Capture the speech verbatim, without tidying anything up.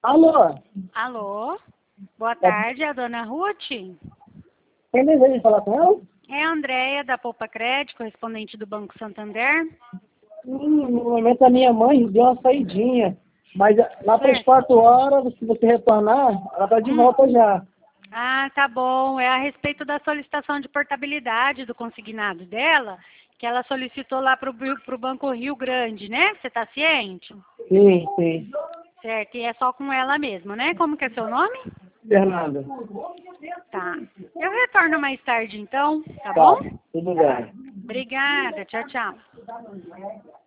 Alô? Alô? Boa tarde, é a dona Ruth? Tem desejo de falar com ela? É a Andréia, da Poupa Crédito, correspondente do Banco Santander. Hum, no momento a minha mãe deu uma saidinha. Mas lá para as Certo. quatro horas, se você retornar, ela tá de Hum. volta já. Ah, tá bom. É a respeito da solicitação de portabilidade do consignado dela, que ela solicitou lá para o Banco Rio Grande, né? Você está ciente? Sim, sim. Certo, e é só com ela mesmo, né? Como que é seu nome? Fernanda. Tá. Eu retorno mais tarde, então, tá bom? Tá, tudo bem. Obrigada. Tchau, tchau.